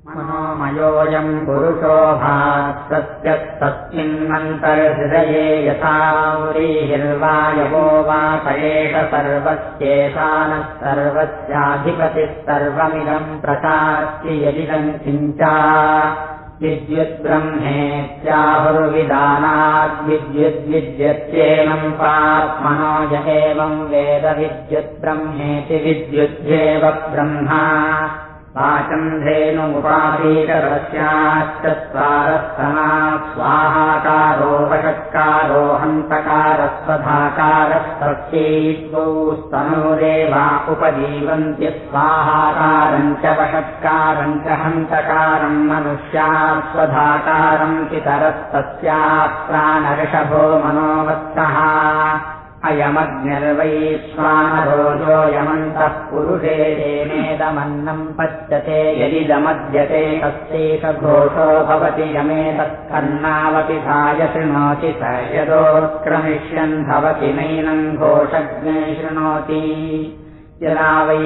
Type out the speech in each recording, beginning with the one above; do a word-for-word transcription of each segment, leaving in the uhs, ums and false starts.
मनोमयोऽयम् पुरुषो भात्सत्यस्तस्मिन्नन्तर्हृदये यथा व्रीहिर्वायवो वा स एष सर्वस्येषानः सर्वस्याधिपतिः सर्वमिदम् प्रकाश्य यदिदम् किञ्चा विद्युद्ब्रह्मेत्याहुर्विदानाद्विद्युद्विद्यत्येनम् पात्मनो य एवम् वेद विद्युद्ब्रह्मेति विद्युद्ध्येव ब्रह्मा वाचम् धेनुमुपासीतरस्याश्चत्वारस्तनात् स्वाहाकारो वषट्कारो हन्तकारस्वधाकारस्तस्यैद्वौ स्तनोरेवा उपजीवन्ति स्वाहाकारम् च वषट्कारम् च हन्तकारम् मनुष्याः स्वधाकारम् पितरस्तस्याः प्राणऋषभो मनोवत्सः अयमग्निर्वैश्वानरोजोऽयमन्तः पुरुषे येनेदमन्नम् पच्यते यदिदमद्यते तस्यैष घोषो भवति यमेतत्कर्णावपि धाय शृणोति स यदोत्क्रमिष्यन् भवति नैनम् घोषज्ञे शृणोति यदा वै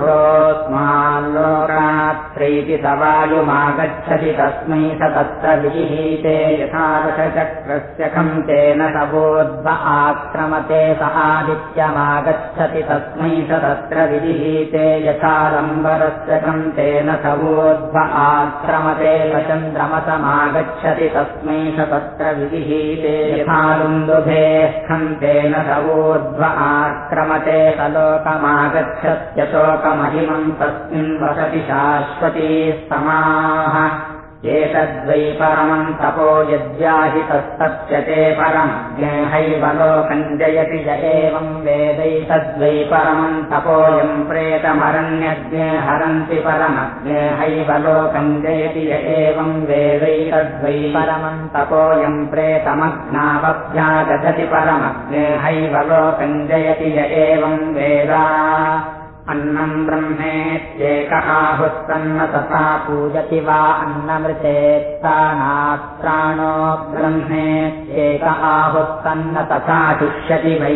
पुरुषोऽस्माल्लोकात्त्रैति स वायुमागच्छति तस्मै स तत्र विहिते यथा दशचक्रस्य खम् तेन सवोद्व आक्रमते स आदित्यमागच्छति तस्मै स तत्र विहिते यथा लम्बरस्य खम् तेन सवोद्व आक्रमते स चन्द्रमसमागच्छति तस्मै स तत्र विहिते यथा लुन्दुभेः खम् तेन सवोद्व आक्रमते स लोकमागच्छति गच्छत्यशोकमहिमम् तस्मिन् वसति शाश्वती समाः एतद्वै परमम् तपो यद्याहितस्तप्स्यते परमज्ञेहैव लोकम् जयति य एवम् वेदैतद्वै परमम् तपोयम् प्रेतमरण्यज्ञे हरन्ति परमज्ञेहैव लोकम् जयति य एवम् वेदैतद्वै परमम् तपोयम् प्रेतमग्नावभ्यागच्छति परमज्ञेहैव लोकम् जयति य एवम् वेदा अन्नम् ब्रह्मेत्येकः आहुस्तन्न तथा पूजति वा अन्नमृतेत्तानात्राणो ब्रह्मेत्येक आहुस्तन्न तथा शुष्यति वै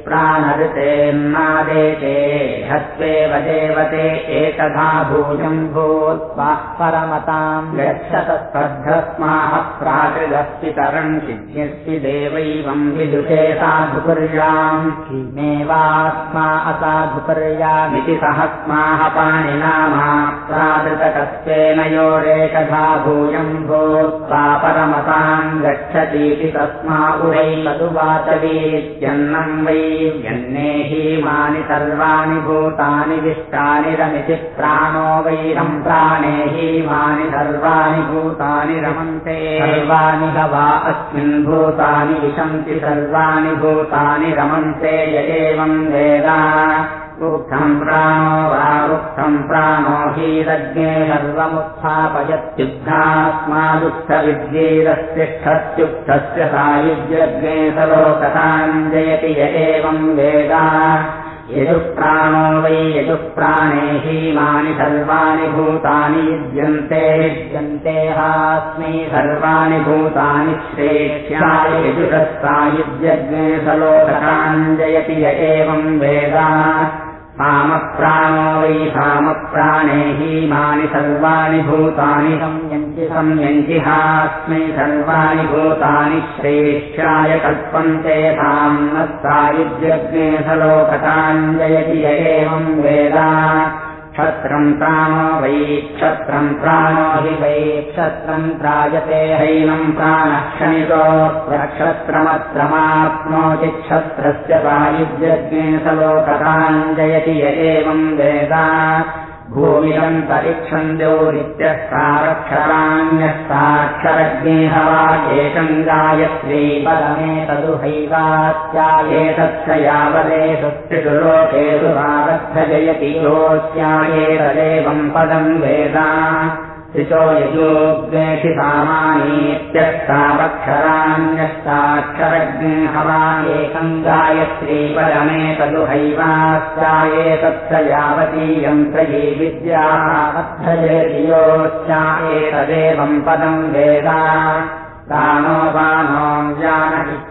प्राणऋतेन्नादेते हत्वेव देवते एकधा भूजम् भूत्वा परमताम् गच्छत स्पर्धस्माः प्राकृदस्पितरम् सिद्ध्यस्ति देवैवम् विदुषे साधुपर्याम् किमेवास्मा असाधुपर्यामि सहस्माः पाणिनामा प्रादृतकस्तेन योरेकधा भूयम् भूत्वा परमताम् गच्छतीति तस्मा उरै तदुवाचवीत्यन्नम् वै व्यन्नेहीमानि सर्वाणि भूतानि विष्टानि रमिति प्राणो वैरम् प्राणेहीमानि सर्वाणि भूतानि रमन्ते सर्वाणि ह वा अस्मिन् भूतानि विशन्ति सर्वाणि भूतानि रमन्ते य एवम् वेदा उक्थम् प्राणो वा उक्थम् प्राणो हीरज्ञे सर्वमुत्थापयत्युग्धास्मादुक्थविद्येरस्तिष्ठत्युक्थस्य सायुज्यज्ञे सलोकताम् जयति य एवम् वेदा यजुःप्राणो वै यजुःप्राणे हीमानि सर्वाणि भूतानि युज्यन्ते युज्यन्ते हास्मै सर्वाणि भूतानि श्रेष्ठ्याय यजुषः सायुज्यज्ञे सलोकताम् जयति य एवम् वेदा सामप्राणो वै सामप्राणे हीमानि सर्वाणि भूतानि संयन्ति संयन्ति हास्मै सर्वाणि भूतानि श्रेष्ठ्याय कल्पन्ते साम्नः सायुज्यज्ञे सलोकताम् जयति य एवम् वेदा क्षत्रम् प्राणो वै क्षत्रम् प्राणो हि वै क्षत्रम् त्रायते हैनम् प्राणः क्षणितो क्षत्रमत्रमाप्नोति क्षत्रस्य सायुज्यज्ञे सलोकताम् जयति य एवम् वेदा भूमिरन्तरिक्षम् द्यौरित्यस्तारक्षराण्यस्ताक्षरज्ञे हवा एकम् गायत्री पदमेतदुहैवास्यायेतत्स यावदेशस्त्रिषु लोकेषु भागद्धजयति योऽस्यायेतदेवम् पदम् वेदा त्रिशो यजोग्नेषि सामानीत्यस्तावक्षराण्यस्ताक्षरज्ञे हवा एकम् गायत्री पदमेतदुहैवास्यायेतत्स यावतीयम् त्रयी विद्या बद्धजयति योऽस्यायेतदेवम् पदम् वेदा प्राणोपानो ज्ञान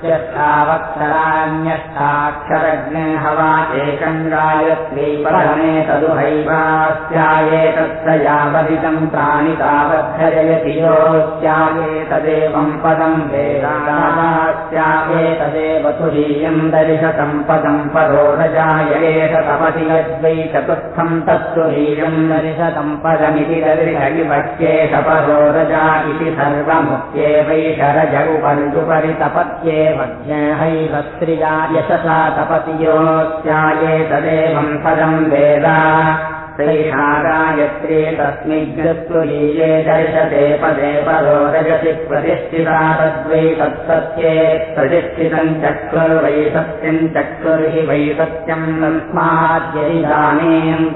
इत्यर्थावक्षराण्यष्टाक्षरज्ञे हवा एकम् गायत्री परमे तदुहैवास्यायेतत्स यावदिदम् प्राणि तावद्धरयति योऽस्यायेतदेवम् पदम् वेदास्यायेतदेव तुरीयम् दर्शतम् पदम् परोरजायेत तपति यद्वै चतुर्थम् तत्तुरीयम् दर्शतम् पदमिति दर्शयिवक्येष परोरजा इति सर्वमुख्येवैषरजगुपरिजुपरि तपत्येव ज्ञेहैवस्त्रिया यशसा तपति योऽस्यायेतदेवम् पदम् वेद सैषा गायत्री तस्मिज्ञस्तुरीये दर्शते पदे परो रजति प्रतिष्ठिता तद्वै तत्सत्ये प्रतिष्ठितम् चक्षुर्वै सत्यम् चक्षुर्हि वै सत्यम् तस्माद्यैदानीम्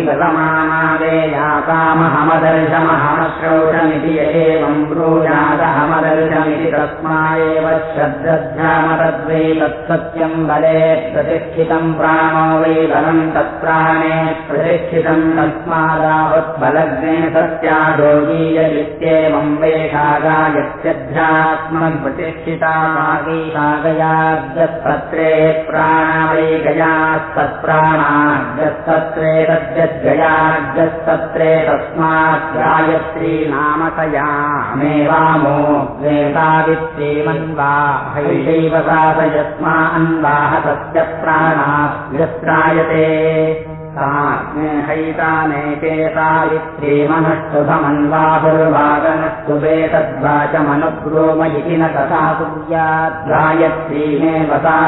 दुर्विबलमानादेयातामहमदर्शमहमश्रौषमिति एवम् ब्रूयादहमदर्शमिति तस्मा एव श्रद्धामतद्वै तत्सत्यम् बले प्रतिष्ठितम् प्राणो वै बलम् तत्प्राणे प्रतिष्ठितम् तस्मादावत्बलग्ने सत्यादोगीय इत्येवम् वेषा गायत्यध्यात्मन् प्रतिष्ठिता मागीषागयाद्यत्पत्रे प्राणावैगयास्तत्प्राणाद्यत्पत्रे तद्यद्गयाद्यत्पत्रे तस्मात् गायत्री नाम तयामेवामो द्वेतावित्रीमन्वा हैषैव सास यस्मा अन्वाह तस्य प्राणाभ्यस्त्रायते हैतानेके सावित्रीमनस्तुभमन्वाहुर्वागनस्तु वेतद्वाचमनुब्रूमयिति न तथा कुर्यात् गायत्रीमेव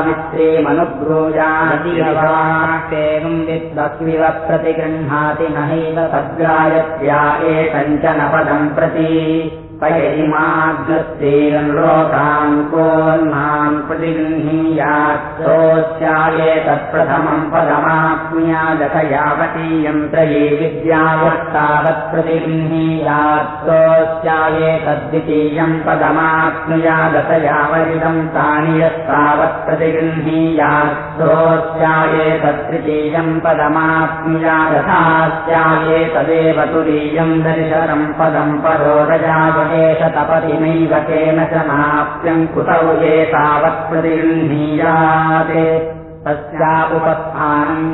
सावित्रीमनुब्रूयादिवाक्तेवम् विद्वस्विव प्रतिगृह्णाति न हैव तद्गायत्र्या एकम् च न पदम् प्रति पयिमाग्रस्तेन लोकान् कोन्नान् प्रतिगृह्णीयात् सोऽस्यायेतत्प्रथमम् पदमाप्नुयादथ यावतीयम् त्रयी विद्यावत्तावत् प्रतिगृह्णीयात् सोऽस्यायेतद्वितीयम् पदमाप्नुयादथ यावदिदम् तानि यस्तावत् प्रतिगृह्णीयात् सोऽस्यायेतत्तृतीयम् पदमाप्नुयादथास्यायेतदेव तुरीयम् दर्शनम् पदम् परोरजाय एष तपति नैव केन च नाप्यम् कुतौ ये तावत् प्रतिगृह्णीयात् तस्या उपस्थानम्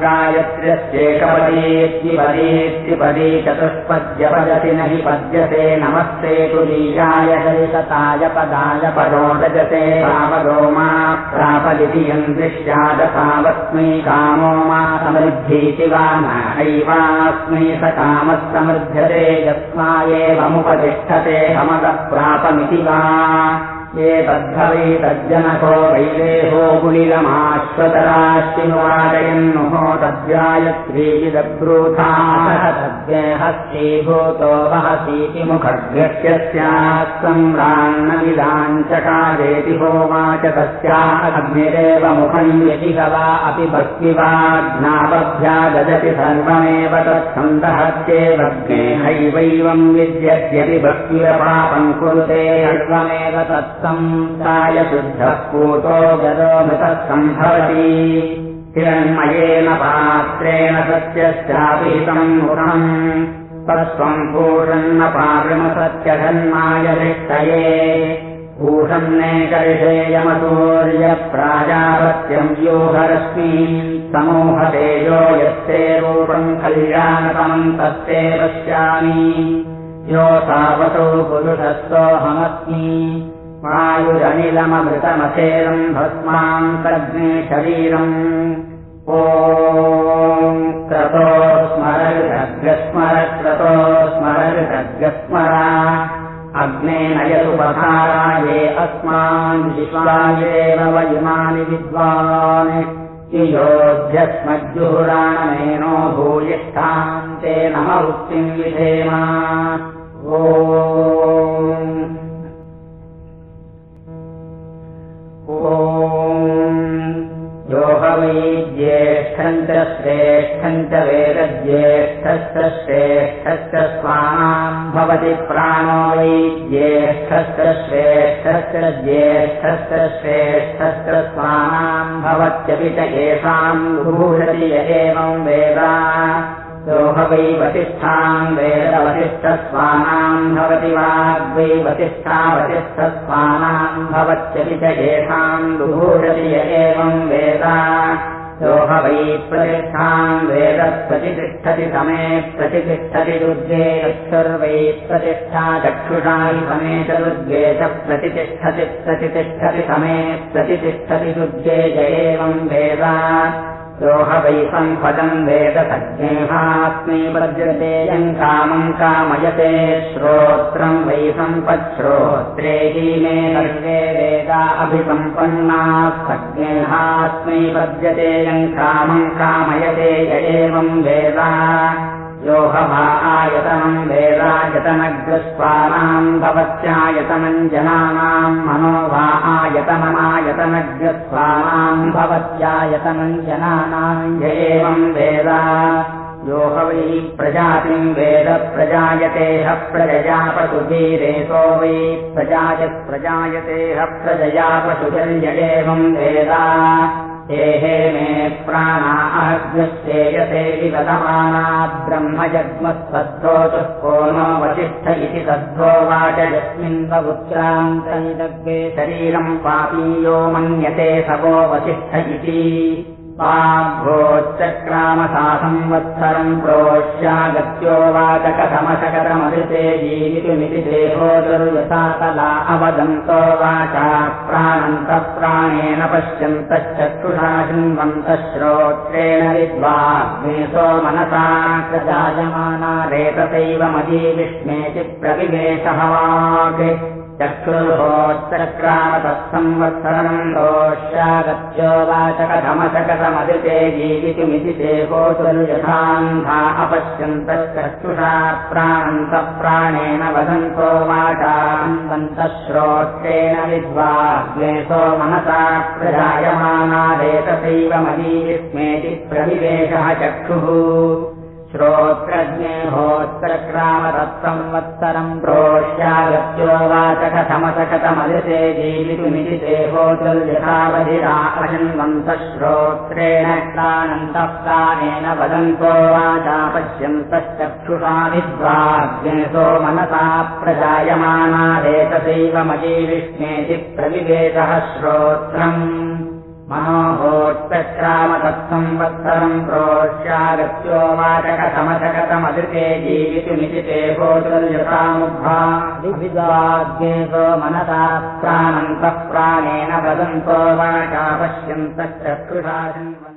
गायत्र्यस्येकपदीत्युपदीत्युपदी चतुष्पद्यपदति न हि पद्यते नमस्ते तुरीयाय हरिशताय पदाय परोरजते तावदो मा प्रापदिति यम् दृश्यादतावस्मै कामो मा समृद्धीति वा नैवास्मै स कामः समृध्यते यस्मायेवमुपतिष्ठते हमदः प्रापमिति वा ये तद्धवै तज्जनको वैदेहो गुलिलमाश्वतराश्चिनुवादयन्नुः तद्गायत्रीविदब्रूथाः तद्गेहस्तीभूतो वहसीति मुखर्गस्यस्याः सम्रान्नविदाञ्चकारेति होवाच तस्याः अग्निरेव मुखम् यदि वा अपि भक्तिवाज्ञापभ्या ददति सर्वमेव तत्सन्दहत्येवग्नेहैवैवम् विद्यद्यपि भक्तिरपापम् कुरुते सर्वमेव तत् संसाय शुद्धः पूतो गदो मृतः सम्भवति हिरण्मयेन पात्रेण सत्यश्चापीतम् मुखम् तत्त्वम् पूषन्नपावृमसत्यधन्माय रिष्टये भूषन्नेकर्षेयमसूर्यप्राजापत्यम् योगरश्मीन् समूहतेजो यस्ते रूपम् कल्याणतमम् तत्ते पश्यामि यो तावतो पुरुषस्तोऽहमस्मि वायुरनिलममृतमथेरम् भस्मान्तग्ने शरीरम् ॐ क्रतो स्मरगस्मर क्रतो स्मरगस्मर अग्नेन यदुपधाराये अस्मान् विश्वायेव वयुमानि विद्वान् योऽध्यस्मज्जुहुराणमेनो भूयिष्ठान्ते नम वृत्तिम् विधेम ॐ यो वै ज्येष्ठम् च श्रेष्ठम् च वेदज्येष्ठश्च श्रेष्ठश्च स्वानाम् भवति प्राणो वै ज्येष्ठश्च श्रेष्ठश्च ज्येष्ठश्च श्रेष्ठश्च स्वानाम् भवत्यपि च येषाम् भूषति य एवम् वेद यो ह वै वसिष्ठान् वेद वसिष्ठस्वानाम् भवति वाग्वै वसिष्ठा वसिष्ठस्वानाम् भवत्यपि च येषाम् विभूषति य एवम् वेद यो ह वै प्रतिष्ठाम् वेद प्रतिष्ठति समे प्रतिष्ठति दुर्गे चक्षुर्वै प्रतिष्ठा चक्षुषा समे च दुर्गे च प्रतिष्ठति प्रतिष्ठति समे प्रतिष्ठति दुर्गे च एवम् वेद यो ह वै सम्पदम् वेद सज्ञेहास्मै पद्यते यम् कामम् कामयते श्रोत्रम् वै सम्पच्छ्रोत्रे हि मे सर्वे वेदा अभिसम्पन्नाः सज्ञेहास्मै पद्यते यम् कामम् कामयते य एवम् वेद यो ह वा आयतनम् वेदायतनग्रस्वानाम् भवत्यायतनम् जनानाम् मनो वा आयतनमायतनग्रस्वानाम् भवत्यायतनम् जनानाम् य एवम् वेद यो ह वै प्रजातिम् वेद प्रजायते ह प्रजया पशुभिरेतो वै प्रजायत् प्रजायते ह प्रजया पशुभिर्य एवम् वेद हे हे मे प्राणा अग्निश्चेयते विवदमाना ब्रह्मजग्मत्सद्धोतुः को नो वसिष्ठ इति तद्धोवाच यस्मिन् वपुत्रान्तैदग्रे शरीरम् पापीयो मन्यते स वो वसिष्ठ इति वाग्भोच्चक्रामसा संवत्सरम् प्रोष्यागत्योवाच कथमशकतमऋते जीवितुमिति देहो दुर्यथा कला अवदन्तो वाचा प्राणन्तः प्राणेन पश्यन्तश्चक्षुषा शृण्वन्तः श्रोत्रेण विद्वाग्नेशो मनसा प्रजायमाना रेतसैव मदीविष्मेति प्रविवेशः वाक् चक्षुर्होच्चक्रामतत्संवत्सरम् दोष्यागत्योवाच कथमशकतमदिते जीवितुमिति देहो दुर्यथान्धा अपश्यन्तश्चक्षुषा प्राणन्तः प्राणेन वदन्तो वाचान्वन्तः श्रोत्रेण विद्वाग्नेशो मनसा प्रजायमाना रेतसैव मदीविस्मेति प्रविवेशः चक्षुः श्रोत्रज्ञेहोच्चक्रामतत्संवत्सरम् प्रोष्यागत्योवाच कथमशकतमदिते जीवितुमिति देहो दुर्यथावधिरा अशन्वन्तः श्रोत्रेण प्राणन्तः प्राणेन वदन्तो वाचा पश्यन्तश्चक्षुषा विद्वाग्नेशो मनसा प्रजायमाना रेतसैव मदीविष्मेति प्रविवेशः श्रोत्रम् मनोहोच्चक्रामतत्संवत्सरम् प्रोष्यागत्योवाच कथमशकतमदिते जीवितुमिति देहो दुर्यथामुद्भा विद्वाग्नेशो मनसा प्राणन्तः प्राणेन वदन्तो वाचा पश्यन्तश्चक्षुषा